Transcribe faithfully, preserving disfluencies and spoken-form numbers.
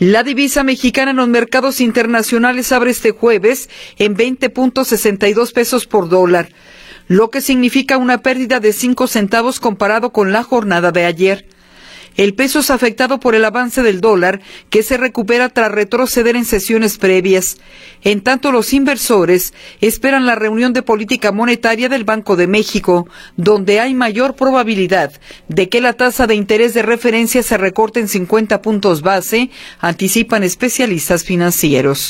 La divisa mexicana en los mercados internacionales abre este jueves en veinte punto sesenta y dos pesos por dólar, lo que significa una pérdida de cinco centavos comparado con la jornada de ayer. El peso es afectado por el avance del dólar, que se recupera tras retroceder en sesiones previas. En tanto, los inversores esperan la reunión de política monetaria del Banco de México, donde hay mayor probabilidad de que la tasa de interés de referencia se recorte en cincuenta puntos base, anticipan especialistas financieros.